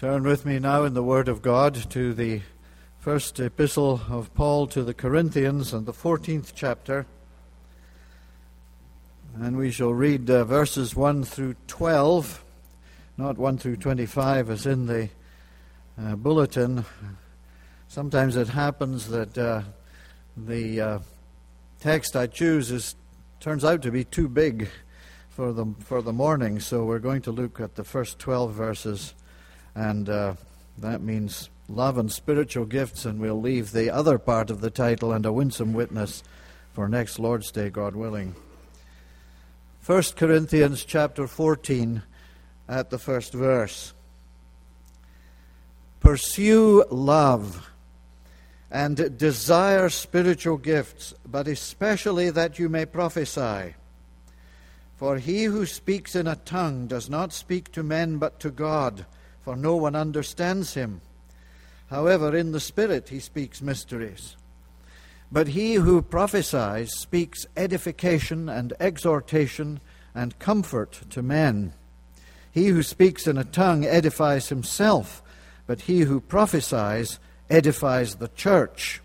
Turn with me now in the Word of God to the first epistle of Paul to the Corinthians and the 14th chapter. And we shall read verses 1 through 12, not 1 through 25 as in the bulletin. Sometimes it happens that the text I choose turns out to be too big for the morning, so we're going to look at the first 12 verses. And that means love and spiritual gifts, and we'll leave the other part of the title and a winsome witness for next Lord's Day, God willing. 1 Corinthians chapter 14 at the first verse. Pursue love and desire spiritual gifts, but especially that you may prophesy. For he who speaks in a tongue does not speak to men but to God, for no one understands him. However, in the Spirit he speaks mysteries. But he who prophesies speaks edification and exhortation and comfort to men. He who speaks in a tongue edifies himself, but he who prophesies edifies the church.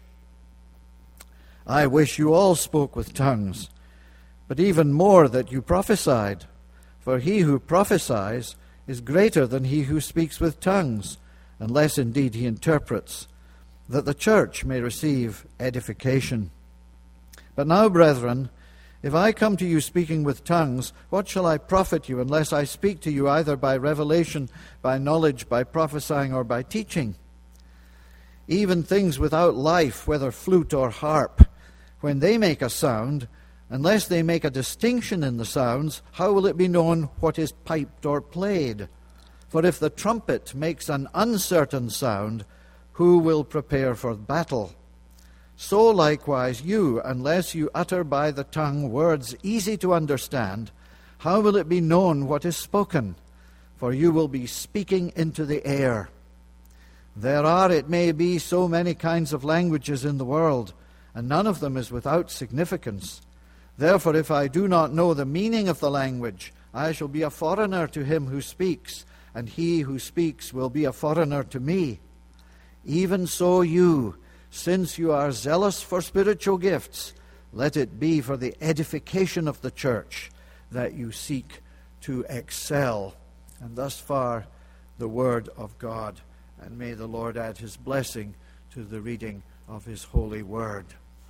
I wish you all spoke with tongues, but even more that you prophesied. For he who prophesies is greater than he who speaks with tongues, unless indeed he interprets, that the church may receive edification. But now, brethren, if I come to you speaking with tongues, what shall I profit you unless I speak to you either by revelation, by knowledge, by prophesying, or by teaching? Even things without life, whether flute or harp, when they make a sound, unless they make a distinction in the sounds, how will it be known what is piped or played? For if the trumpet makes an uncertain sound, who will prepare for battle? So likewise you, unless you utter by the tongue words easy to understand, how will it be known what is spoken? For you will be speaking into the air. There are, it may be, so many kinds of languages in the world, and none of them is without significance. Therefore, if I do not know the meaning of the language, I shall be a foreigner to him who speaks, and he who speaks will be a foreigner to me. Even so you, since you are zealous for spiritual gifts, let it be for the edification of the church that you seek to excel. And thus far, the word of God. And may the Lord add his blessing to the reading of his holy word.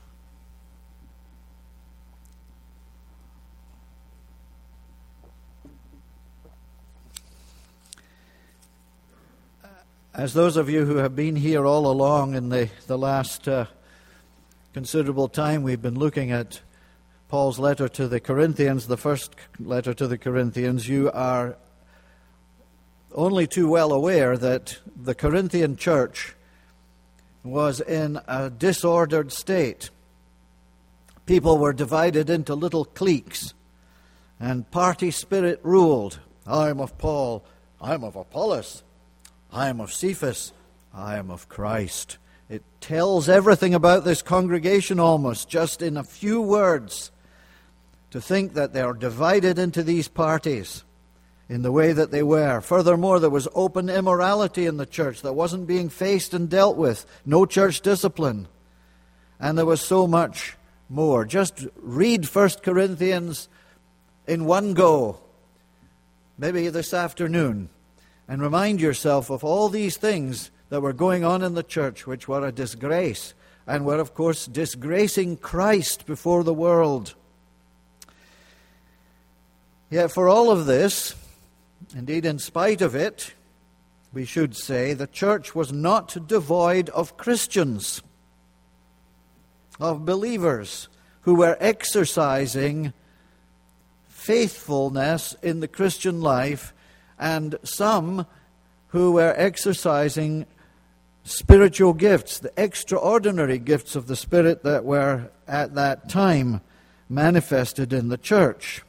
As those of you who have been here all along in the last considerable time, we've been looking at Paul's letter to the Corinthians, the first letter to the Corinthians, you are only too well aware that the Corinthian church was in a disordered state. People were divided into little cliques, and party spirit ruled. I am of Paul, I am of Apollos, I am of Cephas, I am of Christ. It tells everything about this congregation almost, just in a few words, to think that they are divided into these parties in the way that they were. Furthermore, there was open immorality in the church that wasn't being faced and dealt with. No church discipline. And there was so much more. Just read 1 Corinthians in one go, maybe this afternoon, and remind yourself of all these things that were going on in the church, which were a disgrace, and were, of course, disgracing Christ before the world. Yet for all of this, indeed in spite of it, we should say, the church was not devoid of Christians, of believers who were exercising faithfulness in the Christian life, and some who were exercising spiritual gifts, the extraordinary gifts of the Spirit that were at that time manifested in the church.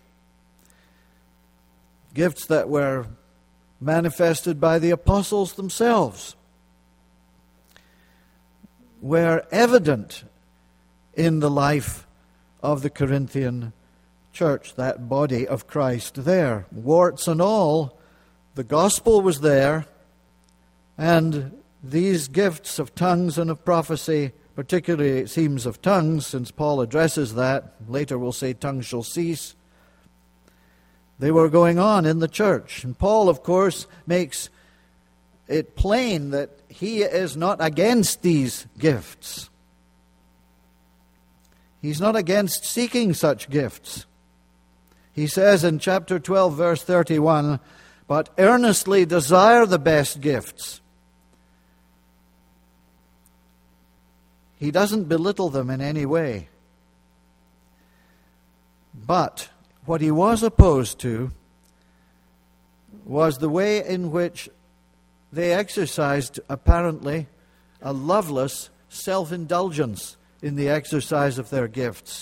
Gifts that were manifested by the apostles themselves, were evident in the life of the Corinthian church, that body of Christ there. Warts and all, the gospel was there, And these gifts of tongues and of prophecy, particularly it seems of tongues, since Paul addresses that, later we'll say tongues shall cease, they were going on in the church. And Paul, of course, makes it plain that he is not against these gifts. He's not against seeking such gifts. He says in chapter 12, verse 31, "But earnestly desire the best gifts." He doesn't belittle them in any way. But what he was opposed to was the way in which they exercised, apparently, a loveless self-indulgence in the exercise of their gifts.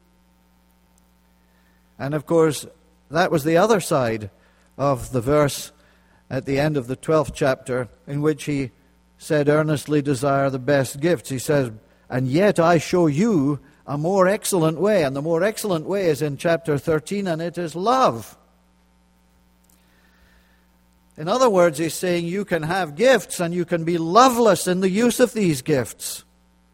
And of course, that was the other side of the verse at the end of the 12th chapter, in which he said, "Earnestly desire the best gifts." He says, "And yet I show you a more excellent way." And the more excellent way is in chapter 13, and it is love. In other words, he's saying you can have gifts and you can be loveless in the use of these gifts.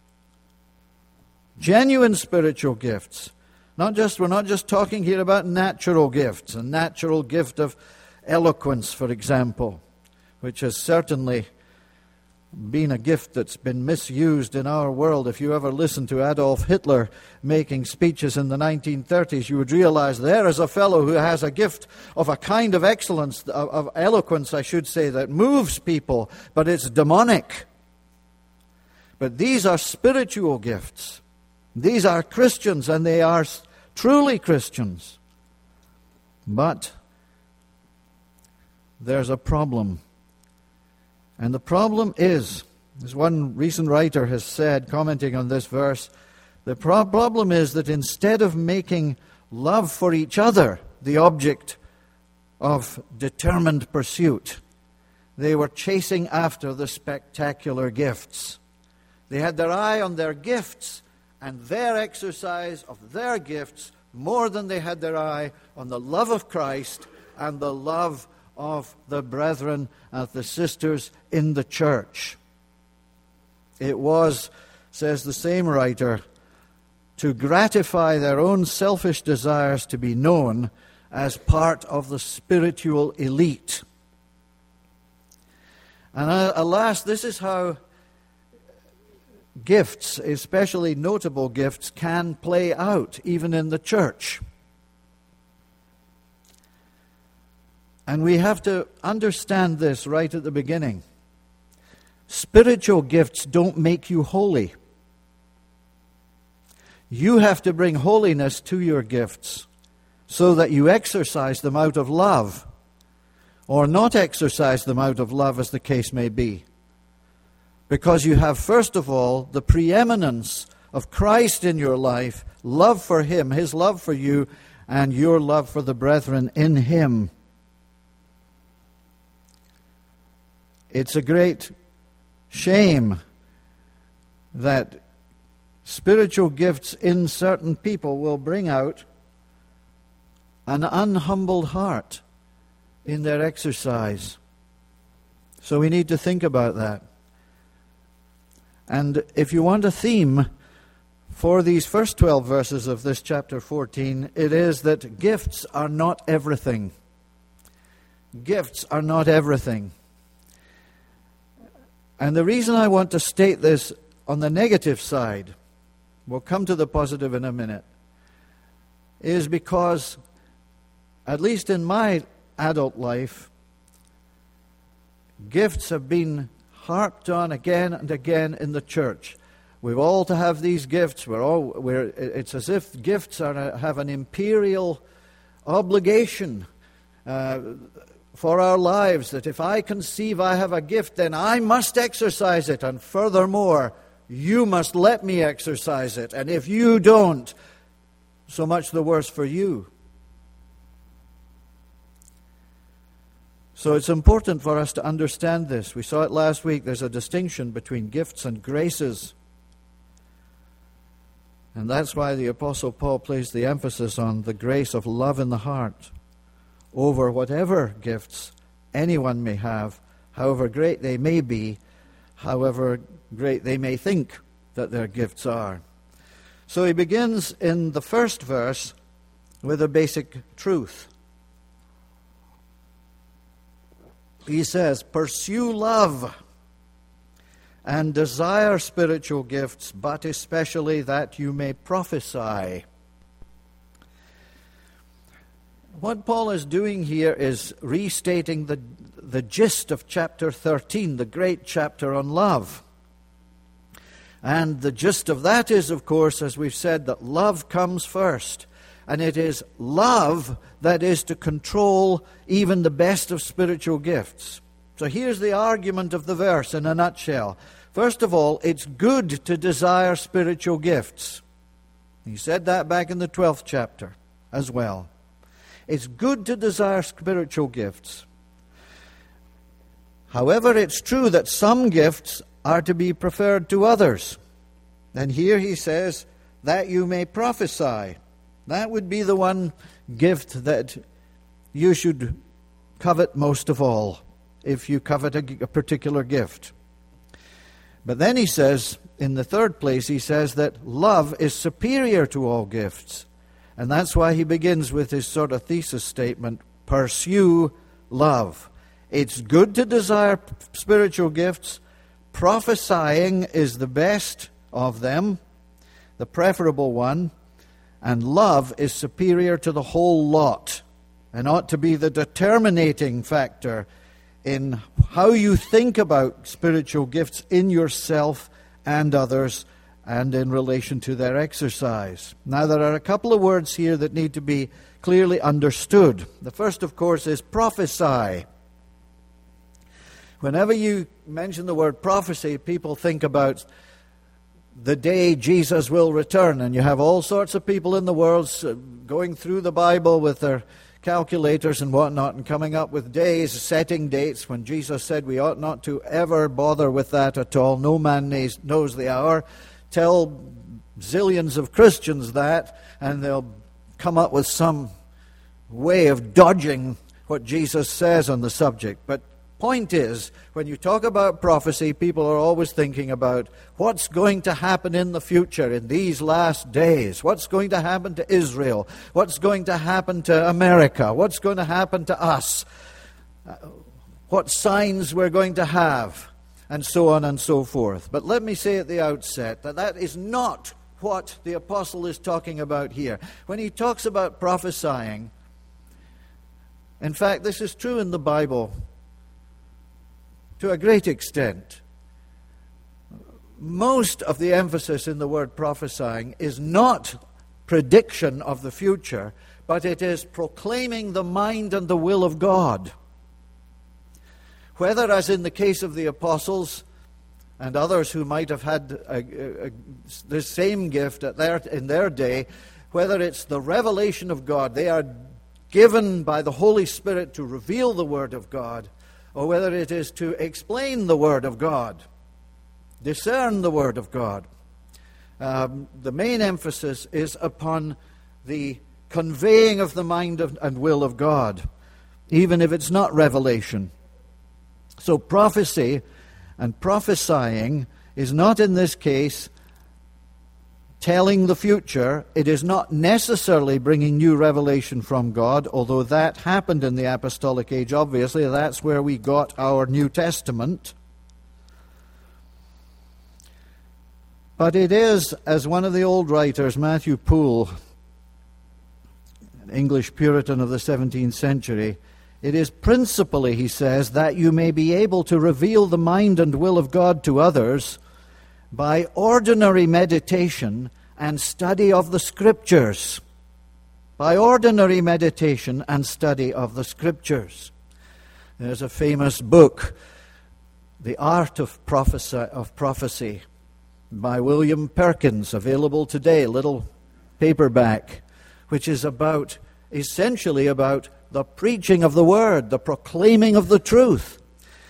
Genuine spiritual gifts. We're not just talking here about natural gifts, a natural gift of eloquence, for example, which has certainly been a gift that's been misused in our world. If you ever listen to Adolf Hitler making speeches in the 1930s, you would realize there is a fellow who has a gift of a kind of excellence, of eloquence, I should say, that moves people, but it's demonic. But these are spiritual gifts. These are Christians, and they are truly Christians. But there's a problem. And the problem is, as one recent writer has said, commenting on this verse, the problem is that instead of making love for each other the object of determined pursuit, they were chasing after the spectacular gifts. They had their eye on their gifts and their exercise of their gifts more than they had their eye on the love of Christ and the love of the brethren and the sisters in the church. It was, says the same writer, to gratify their own selfish desires to be known as part of the spiritual elite. And alas, this is how gifts, especially notable gifts, can play out even in the church. And we have to understand this right at the beginning. Spiritual gifts don't make you holy. You have to bring holiness to your gifts so that you exercise them out of love, or not exercise them out of love, as the case may be. Because you have, first of all, the preeminence of Christ in your life, love for Him, His love for you, and your love for the brethren in Him. It's a great shame that spiritual gifts in certain people will bring out an unhumbled heart in their exercise. So we need to think about that. And if you want a theme for these first 12 verses of this chapter 14, it is that gifts are not everything. Gifts are not everything. And the reason I want to state this on the negative side, we'll come to the positive in a minute, is because, at least in my adult life, gifts have been harped on again and again in the church. We've all to have these gifts. It's as if gifts have an imperial obligation for our lives, that if I conceive I have a gift, then I must exercise it. And furthermore, you must let me exercise it. And if you don't, so much the worse for you. So it's important for us to understand this. We saw it last week. There's a distinction between gifts and graces. And that's why the Apostle Paul placed the emphasis on the grace of love in the heart over whatever gifts anyone may have however great they may be, however great they may think that their gifts are. So he begins in the first verse with a basic truth. He says, "Pursue love and desire spiritual gifts, but especially that you may prophesy." What Paul is doing here is restating the gist of chapter 13, the great chapter on love. And the gist of that is, of course, as we've said, that love comes first. And it is love that is to control even the best of spiritual gifts. So here's the argument of the verse in a nutshell. First of all, it's good to desire spiritual gifts. He said that back in the 12th chapter as well. It's good to desire spiritual gifts. However, it's true that some gifts are to be preferred to others. And here he says, that you may prophesy. That would be the one gift that you should covet most of all, if you covet a particular gift. But then he says, in the third place, he says that love is superior to all gifts. And that's why he begins with his sort of thesis statement, pursue love. It's good to desire spiritual gifts. Prophesying is the best of them, the preferable one. And love is superior to the whole lot and ought to be the determinating factor in how you think about spiritual gifts in yourself and others and in relation to their exercise. Now, there are a couple of words here that need to be clearly understood. The first, of course, is prophesy. Whenever you mention the word prophecy, people think about the day Jesus will return, and you have all sorts of people in the world going through the Bible with their calculators and whatnot and coming up with days, setting dates when Jesus said we ought not to ever bother with that at all. No man knows the hour. Tell zillions of Christians that, and they'll come up with some way of dodging what Jesus says on the subject. But point is, when you talk about prophecy, people are always thinking about what's going to happen in the future, in these last days. What's going to happen to Israel? What's going to happen to America? What's going to happen to us? What signs we're going to have? And so on and so forth. But let me say at the outset that that is not what the apostle is talking about here. When he talks about prophesying, in fact, this is true in the Bible to a great extent. Most of the emphasis in the word prophesying is not prediction of the future, but it is proclaiming the mind and the will of God. Whether, as in the case of the apostles and others who might have had the same gift in their day, whether it's the revelation of God, they are given by the Holy Spirit to reveal the Word of God, or whether it is to explain the Word of God, discern the Word of God. The main emphasis is upon the conveying of the mind and will of God, even if it's not revelation. So prophecy and prophesying is not in this case telling the future. It is not necessarily bringing new revelation from God, although that happened in the apostolic age. Obviously, that's where we got our New Testament. But it is, as one of the old writers, Matthew Poole, an English Puritan of the 17th century, it is principally, he says, that you may be able to reveal the mind and will of God to others by ordinary meditation and study of the Scriptures. By ordinary meditation and study of the Scriptures. There's a famous book, The Art of Prophecy, by William Perkins, available today, little paperback, which is essentially about the preaching of the Word, the proclaiming of the truth.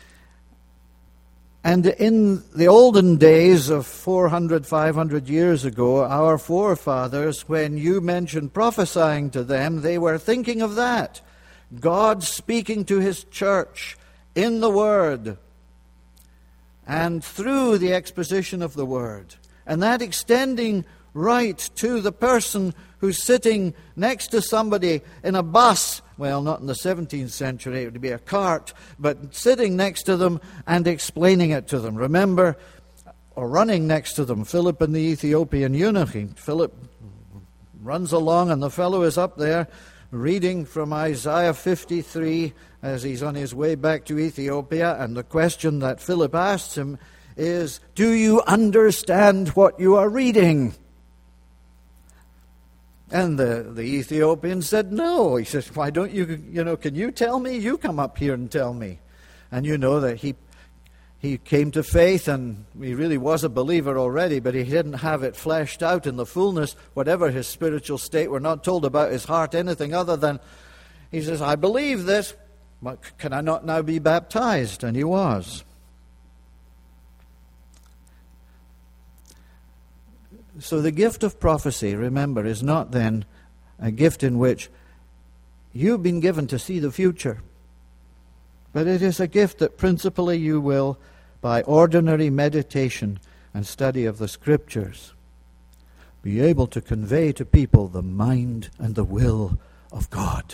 And in the olden days of 400, 500 years ago, our forefathers, when you mentioned prophesying to them, they were thinking of that. God speaking to His church in the Word and through the exposition of the Word. And that extending right to the person who's sitting next to somebody in a bus, well, not in the 17th century, it would be a cart, but sitting next to them and explaining it to them. Remember, or running next to them, Philip and the Ethiopian eunuch. Philip runs along and the fellow is up there reading from Isaiah 53 as he's on his way back to Ethiopia, and the question that Philip asks him is, do you understand what you are reading? And the Ethiopian said, no. He says, why don't you, can you tell me? You come up here and tell me. And you know that he came to faith, and he really was a believer already, but he didn't have it fleshed out in the fullness, whatever his spiritual state. We're not told about his heart anything other than, he says, I believe this, but can I not now be baptized? And he was. So the gift of prophecy, remember, is not then a gift in which you've been given to see the future, but it is a gift that principally you will, by ordinary meditation and study of the Scriptures, be able to convey to people the mind and the will of God.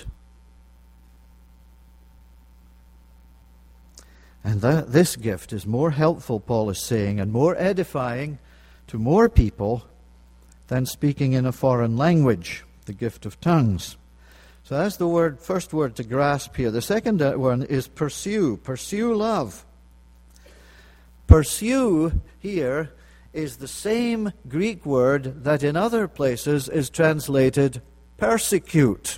And this gift is more helpful, Paul is saying, and more edifying to more people than speaking in a foreign language, the gift of tongues. So that's the first word to grasp here. The second one is pursue. Pursue love. Pursue here is the same Greek word that in other places is translated persecute.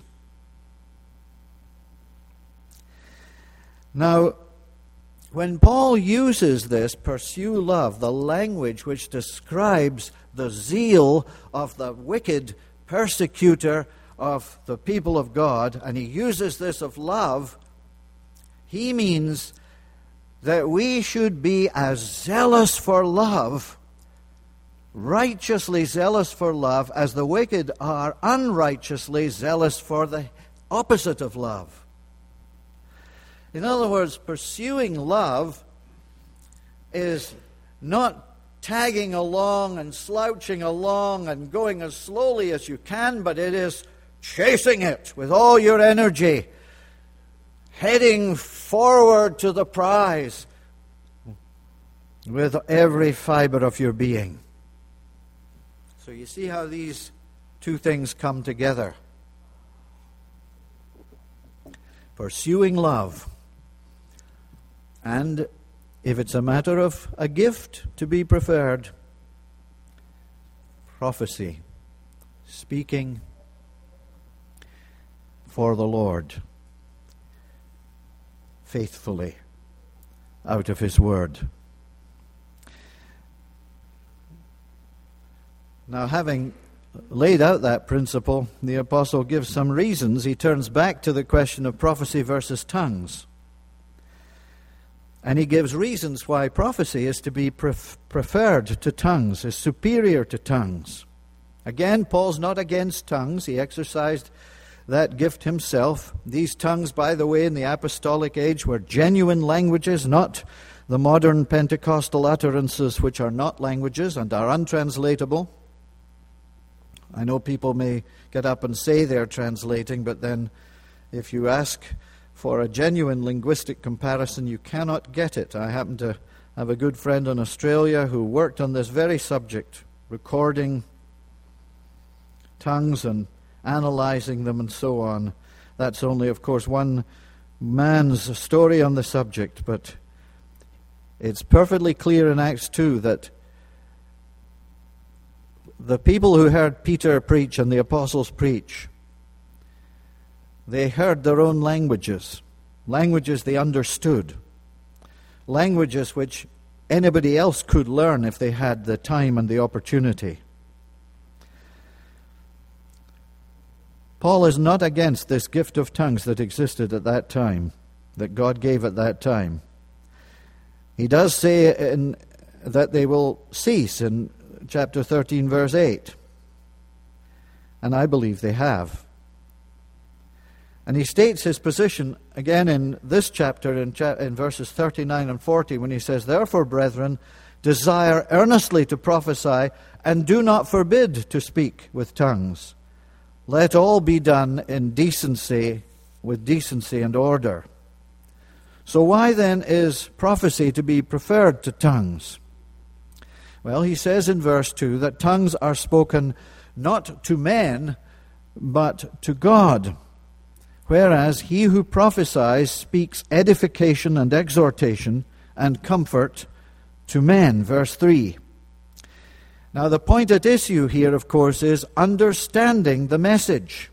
Now, when Paul uses this, pursue love, the language which describes the zeal of the wicked persecutor of the people of God, and he uses this of love, he means that we should be as zealous for love, righteously zealous for love, as the wicked are unrighteously zealous for the opposite of love. In other words, pursuing love is not tagging along and slouching along and going as slowly as you can, but it is chasing it with all your energy, heading forward to the prize with every fiber of your being. So you see how these two things come together. Pursuing love, and if it's a matter of a gift to be preferred, prophecy, speaking for the Lord faithfully out of His Word. Now, having laid out that principle, the apostle gives some reasons. He turns back to the question of prophecy versus tongues. And he gives reasons why prophecy is to be preferred to tongues, is superior to tongues. Again, Paul's not against tongues. He exercised that gift himself. These tongues, by the way, in the apostolic age were genuine languages, not the modern Pentecostal utterances which are not languages and are untranslatable. I know people may get up and say they're translating, but then if you ask for a genuine linguistic comparison, you cannot get it. I happen to have a good friend in Australia who worked on this very subject, recording tongues and analyzing them and so on. That's only, of course, one man's story on the subject, but it's perfectly clear in Acts 2 that the people who heard Peter preach and the apostles preach, they heard their own languages, languages they understood, languages which anybody else could learn if they had the time and the opportunity. Paul is not against this gift of tongues that existed at that time, that God gave at that time. He does say that they will cease in chapter 13, verse 8. And I believe they have. And he states his position again in this chapter, in verses 39 and 40, when he says, "Therefore, brethren, desire earnestly to prophesy, and do not forbid to speak with tongues. Let all be done in decency, with decency and order." So why then is prophecy to be preferred to tongues? Well, he says in verse 2 that tongues are spoken not to men, but to God, whereas he who prophesies speaks edification and exhortation and comfort to men. Verse 3. Now the point at issue here, of course, is understanding the message.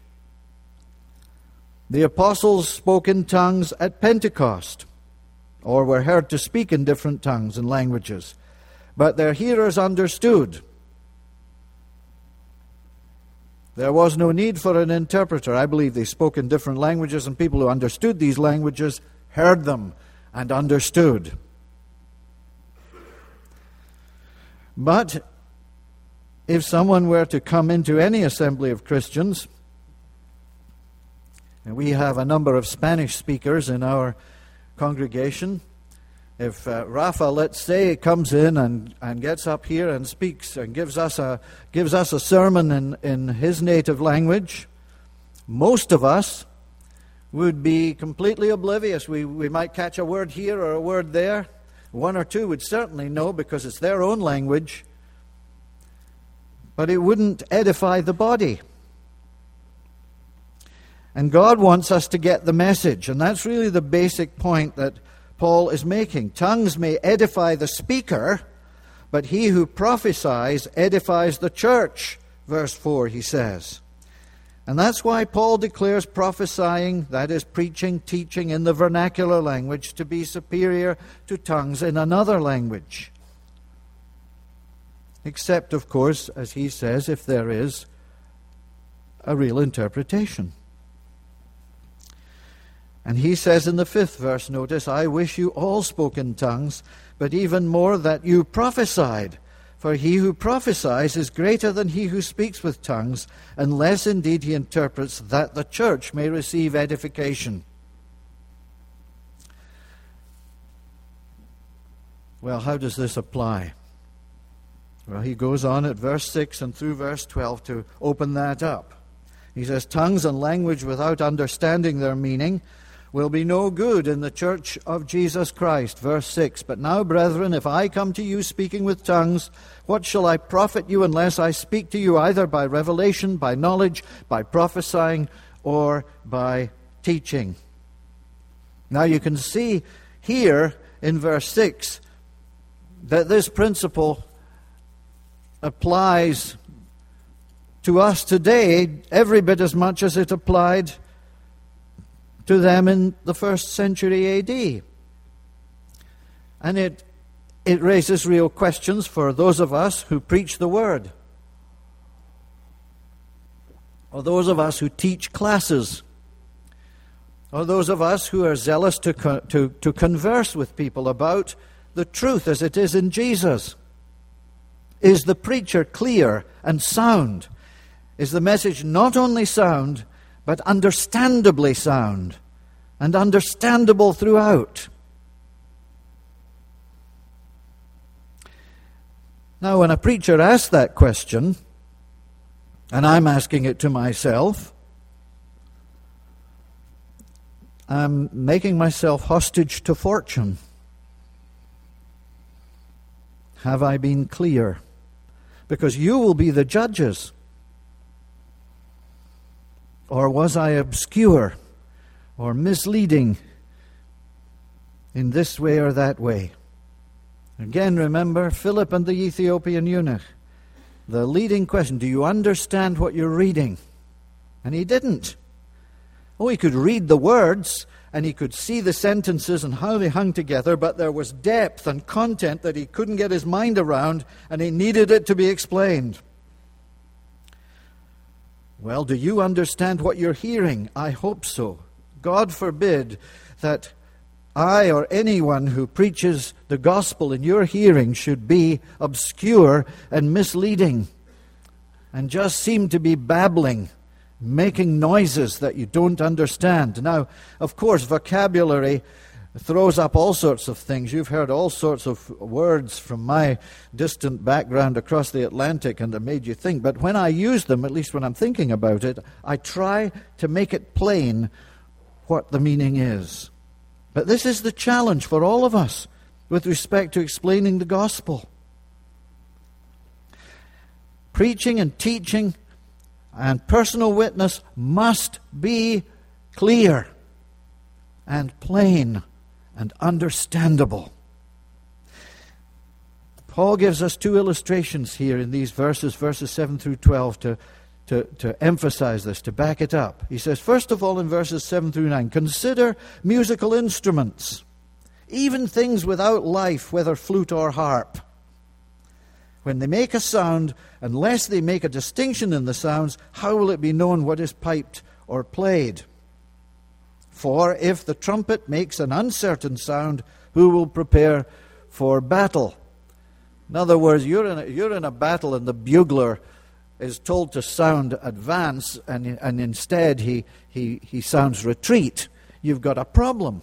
The apostles spoke in tongues at Pentecost, or were heard to speak in different tongues and languages, but their hearers understood. There was no need for an interpreter. I believe they spoke in different languages, and people who understood these languages heard them and understood. But if someone were to come into any assembly of Christians, and we have a number of Spanish speakers in our congregation, if Rafa, let's say, comes in and gets up here and speaks and gives us a sermon in his native language, most of us would be completely oblivious. We might catch a word here or a word there. One or two would certainly know because it's their own language, but it wouldn't edify the body. And God wants us to get the message, and that's really the basic point that Paul is making. Tongues may edify the speaker, but he who prophesies edifies the church, verse 4, he says. And that's why Paul declares prophesying, that is, preaching, teaching in the vernacular language, to be superior to tongues in another language. Except, of course, as he says, if there is a real interpretation. And he says in the 5th verse, notice, "I wish you all spoke in tongues, but even more that you prophesied. For he who prophesies is greater than he who speaks with tongues, unless indeed he interprets, that the church may receive edification." Well, how does this apply? Well, he goes on at verse 6 and through verse 12 to open that up. He says, "Tongues and language without understanding their meaning will be no good in the church of Jesus Christ." Verse 6, "But now, brethren, if I come to you speaking with tongues, what shall I profit you unless I speak to you either by revelation, by knowledge, by prophesying, or by teaching?" Now you can see here in verse 6 that this principle applies to us today every bit as much as it applied to them in the 1st century A.D. And it raises real questions for those of us who preach the Word, or those of us who teach classes, or those of us who are zealous to converse with people about the truth as it is in Jesus. Is the preacher clear and sound? Is the message not only sound, but understandably sound and understandable throughout? Now, when a preacher asks that question, and I'm asking it to myself, I'm making myself hostage to fortune. Have I been clear? Because you will be the judges. Or was I obscure or misleading in this way or that way? Again, remember Philip and the Ethiopian eunuch. The leading question, do you understand what you're reading? And he didn't. Oh, he could read the words and he could see the sentences and how they hung together, but there was depth and content that he couldn't get his mind around, and he needed it to be explained. Well, do you understand what you're hearing? I hope so. God forbid that I or anyone who preaches the gospel in your hearing should be obscure and misleading and just seem to be babbling, making noises that you don't understand. Now, of course, vocabulary throws up all sorts of things. You've heard all sorts of words from my distant background across the Atlantic and that made you think. But when I use them, at least when I'm thinking about it, I try to make it plain what the meaning is. But this is the challenge for all of us with respect to explaining the gospel. Preaching and teaching and personal witness must be clear and plain and understandable. Paul gives us two illustrations here in these verses 7 through 12, to emphasize this, to back it up. He says, first of all, in verses 7 through 9, consider musical instruments, even things without life, whether flute or harp. When they make a sound, unless they make a distinction in the sounds, how will it be known what is piped or played? For if the trumpet makes an uncertain sound, who will prepare for battle? In other words, you're in a battle and the bugler is told to sound advance, and instead he sounds retreat. You've got a problem.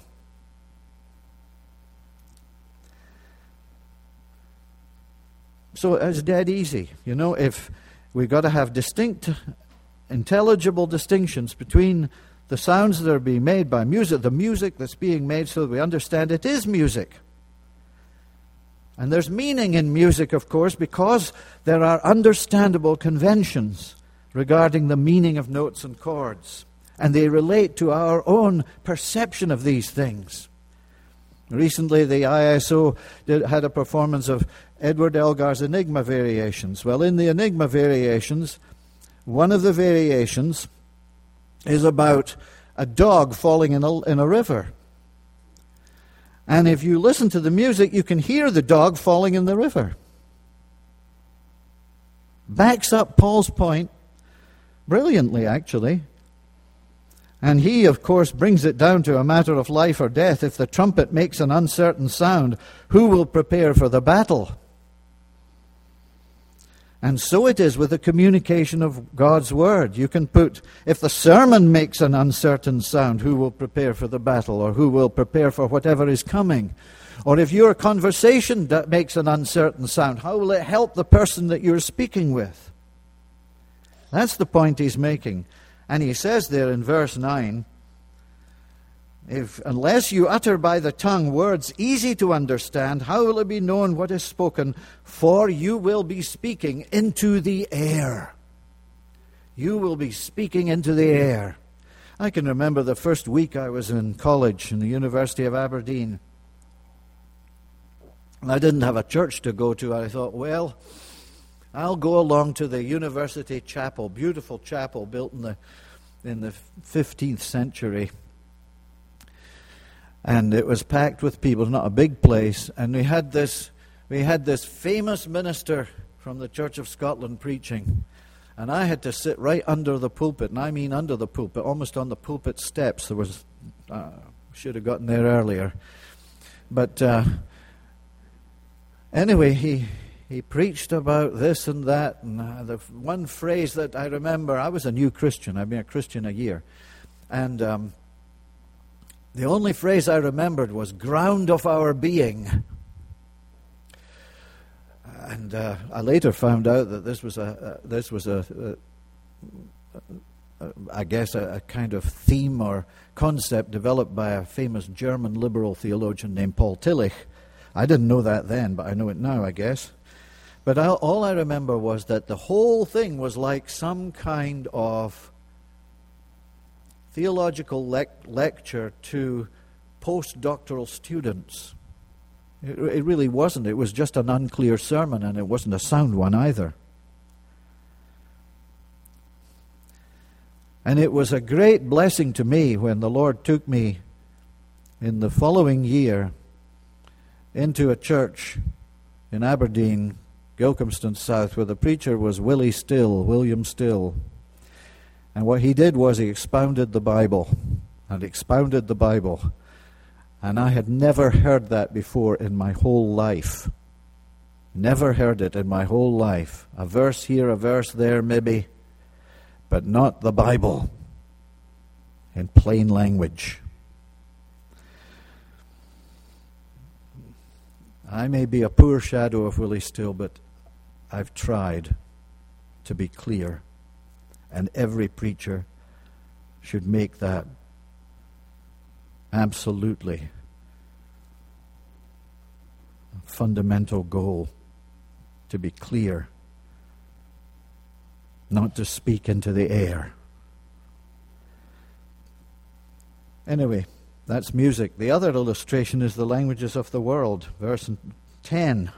So it's dead easy. If we've got to have distinct, intelligible distinctions between the sounds that are being made by music, the music that's being made, so that we understand it is music. And there's meaning in music, of course, because there are understandable conventions regarding the meaning of notes and chords. And they relate to our own perception of these things. Recently, the ISO had a performance of Edward Elgar's Enigma Variations. Well, in the Enigma Variations, one of the variations is about a dog falling in a river. And if you listen to the music, you can hear the dog falling in the river. Backs up Paul's point brilliantly, actually. And he, of course, brings it down to a matter of life or death. If the trumpet makes an uncertain sound, who will prepare for the battle? And so it is with the communication of God's word. You can put, if the sermon makes an uncertain sound, who will prepare for the battle, or who will prepare for whatever is coming? Or if your conversation makes an uncertain sound, how will it help the person that you're speaking with? That's the point he's making. And he says there in verse 9, unless you utter by the tongue words easy to understand, how will it be known what is spoken? For you will be speaking into the air. You will be speaking into the air. I can remember the first week I was in college in the University of Aberdeen. And I didn't have a church to go to. I thought, well, I'll go along to the University Chapel, beautiful chapel built in the 15th century. And it was packed with people, not a big place. And we had this famous minister from the Church of Scotland preaching. And I had to sit right under the pulpit, and I mean under the pulpit, almost on the pulpit steps. There was, should have gotten there earlier. But anyway, he preached about this and that. And the one phrase that I remember, I was a new Christian. I've been a Christian a year. And the only phrase I remembered was ground of our being. And I later found out that this was I guess a kind of theme or concept developed by a famous German liberal theologian named Paul Tillich. I didn't know that then, but I know it now, I guess. But all I remember was that the whole thing was like some kind of theological lecture to postdoctoral students. It really wasn't. It was just an unclear sermon, and it wasn't a sound one either. And it was a great blessing to me when the Lord took me in the following year into a church in Aberdeen, Gilcomston South, where the preacher was William Still. And what he did was he expounded the Bible. And I had never heard that before in my whole life. Never heard it in my whole life. A verse here, a verse there, maybe. but not the Bible, in plain language. I may be a poor shadow of Willie Still, but I've tried to be clear, and every preacher should make that absolutely a fundamental goal, to be clear, not to speak into the air. Anyway, that's music. The other illustration is the languages of the world. Verse 10.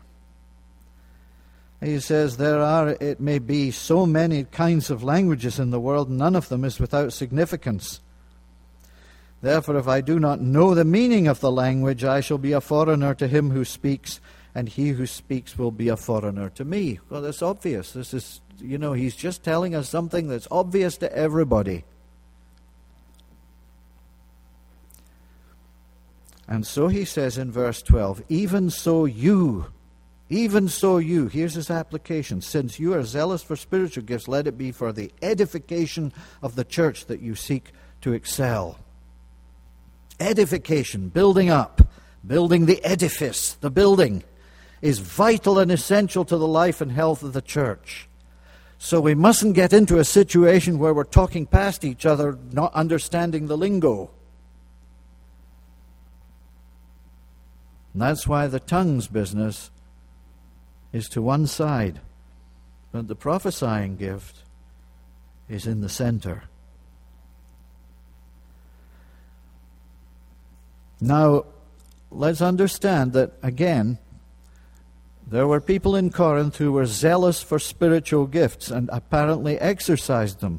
He says, it may be so many kinds of languages in the world, none of them is without significance. Therefore, if I do not know the meaning of the language, I shall be a foreigner to him who speaks, and he who speaks will be a foreigner to me. Well, that's obvious. This is, he's just telling us something that's obvious to everybody. And so he says in verse 12, even so you, here's his application, since you are zealous for spiritual gifts, let it be for the edification of the church that you seek to excel. Edification, building up, building the edifice, the building, is vital and essential to the life and health of the church. So we mustn't get into a situation where we're talking past each other, not understanding the lingo. And that's why the tongues business is to one side, but the prophesying gift is in the center. Now, let's understand that, again, there were people in Corinth who were zealous for spiritual gifts and apparently exercised them.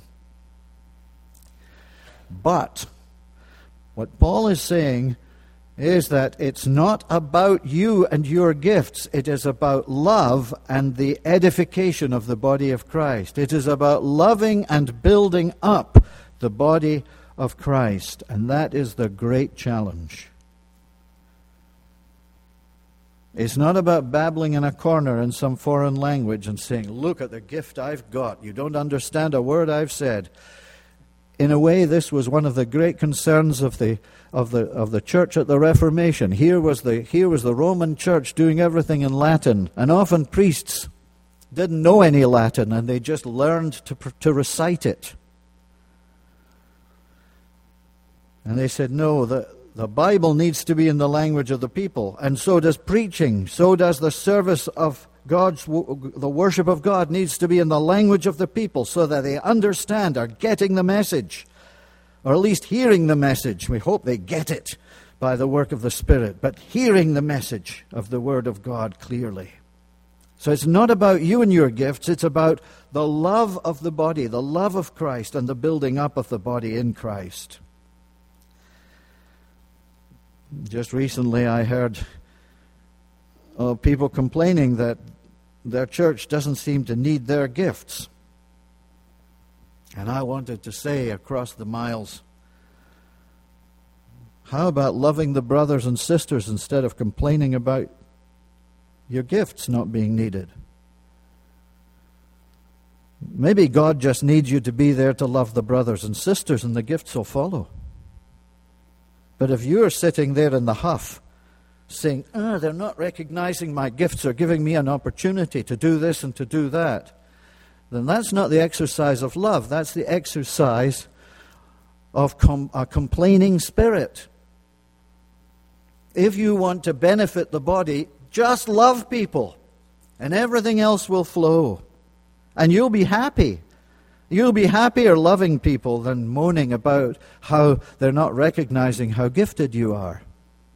But what Paul is saying is that it's not about you and your gifts. It is about love and the edification of the body of Christ. It is about loving and building up the body of Christ. And that is the great challenge. It's not about babbling in a corner in some foreign language and saying, look at the gift I've got. You don't understand a word I've said. In a way, this was one of the great concerns of the church at the Reformation. Here was the Roman church doing everything in Latin, and often priests didn't know any Latin, and they just learned to recite it. And they said, no, the Bible needs to be in the language of the people, and so does preaching, so does the service of the worship of God needs to be in the language of the people so that they understand, are getting the message, or at least hearing the message. We hope they get it by the work of the Spirit, but hearing the message of the Word of God clearly. So it's not about you and your gifts, it's about the love of the body, the love of Christ, and the building up of the body in Christ. Just recently I heard people complaining that their church doesn't seem to need their gifts. And I wanted to say across the miles, how about loving the brothers and sisters instead of complaining about your gifts not being needed? Maybe God just needs you to be there to love the brothers and sisters, and the gifts will follow. But if you're sitting there in the huff, saying, they're not recognizing my gifts or giving me an opportunity to do this and to do that, then that's not the exercise of love. That's the exercise of a complaining spirit. If you want to benefit the body, just love people, and everything else will flow. And you'll be happy. You'll be happier loving people than moaning about how they're not recognizing how gifted you are.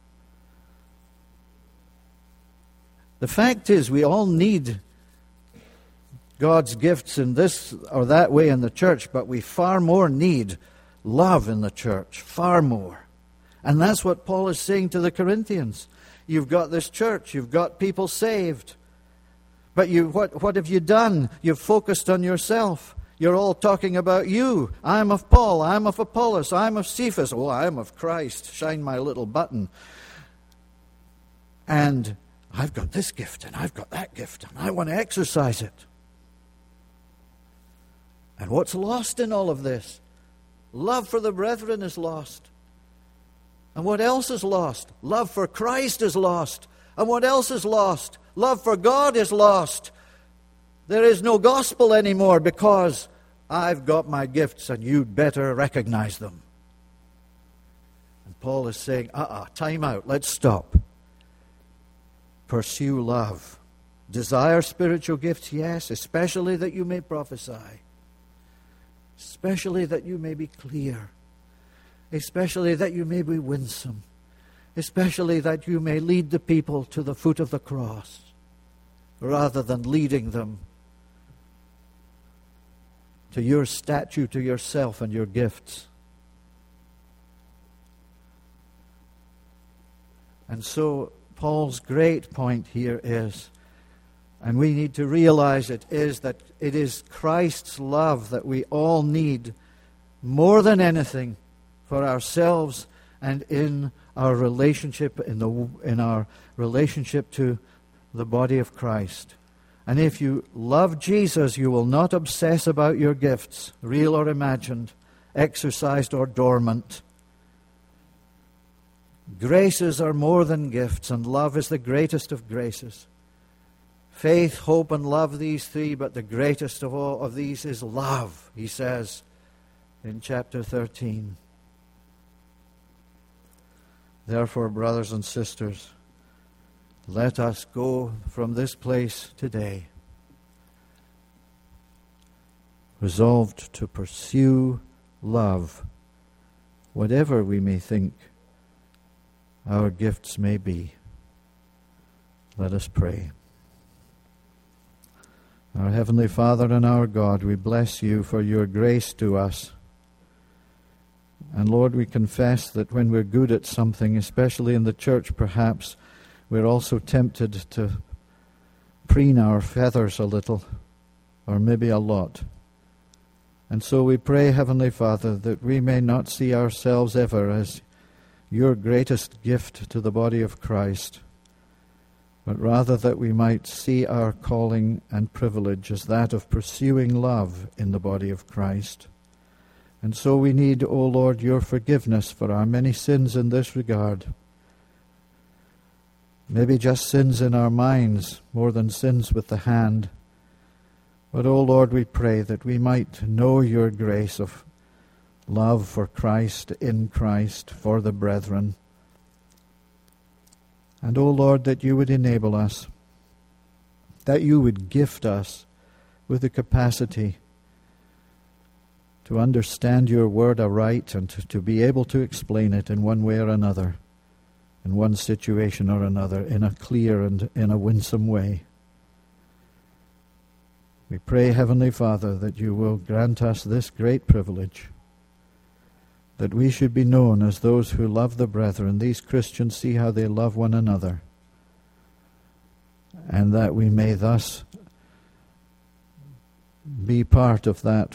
The fact is, we all need God's gifts in this or that way in the church, but we far more need love in the church, far more. And that's what Paul is saying to the Corinthians. You've got this church, you've got people saved, but what have you done? You've focused on yourself. You're all talking about you. I'm of Paul, I'm of Apollos, I'm of Cephas. Oh, I'm of Christ. Shine my little button. And I've got this gift, and I've got that gift, and I want to exercise it. And what's lost in all of this? Love for the brethren is lost. And what else is lost? Love for Christ is lost. And what else is lost? Love for God is lost. There is no gospel anymore because I've got my gifts and you'd better recognize them. And Paul is saying, time out, let's stop. Pursue love. Desire spiritual gifts, yes, especially that you may prophesy. Especially that you may be clear. Especially that you may be winsome. Especially that you may lead the people to the foot of the cross, rather than leading them to your statue, to yourself and your gifts. And so Paul's great point here is, and we need to realize it, is that it is Christ's love that we all need more than anything for ourselves and in our relationship, in our relationship to the body of Christ. And if you love Jesus, you will not obsess about your gifts, real or imagined, exercised or dormant. Graces are more than gifts, and love is the greatest of graces. Faith, hope, and love, these three, but the greatest of all of these is love, he says in chapter 13. Therefore, brothers and sisters, let us go from this place today resolved to pursue love, whatever we may think our gifts may be. Let us pray. Our Heavenly Father and our God, we bless you for your grace to us. And Lord, we confess that when we're good at something, especially in the church perhaps, we're also tempted to preen our feathers a little, or maybe a lot. And so we pray, Heavenly Father, that we may not see ourselves ever as your greatest gift to the body of Christ, but rather that we might see our calling and privilege as that of pursuing love in the body of Christ. And so we need, O Lord, your forgiveness for our many sins in this regard. Maybe just sins in our minds more than sins with the hand. But, O Lord, we pray that we might know your grace of love for Christ, in Christ, for the brethren. And, O Lord, that you would enable us, that you would gift us with the capacity to understand your word aright and to be able to explain it in one way or another, in one situation or another, in a clear and in a winsome way. We pray, Heavenly Father, that you will grant us this great privilege, that we should be known as those who love the brethren. These Christians see how they love one another, and that we may thus be part of that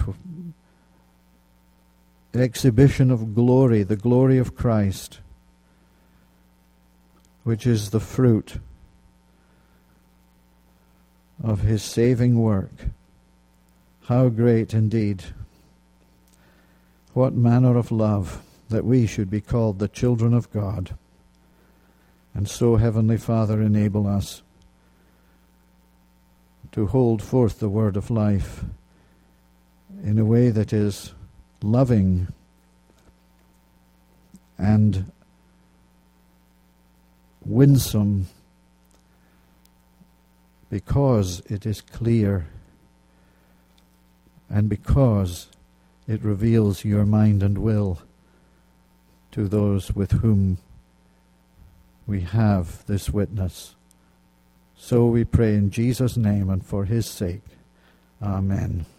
exhibition of glory, the glory of Christ, which is the fruit of his saving work. How great indeed! What manner of love that we should be called the children of God. And so, Heavenly Father, enable us to hold forth the word of life in a way that is loving and winsome, because it is clear and because it reveals your mind and will to those with whom we have this witness. So we pray in Jesus' name and for his sake. Amen.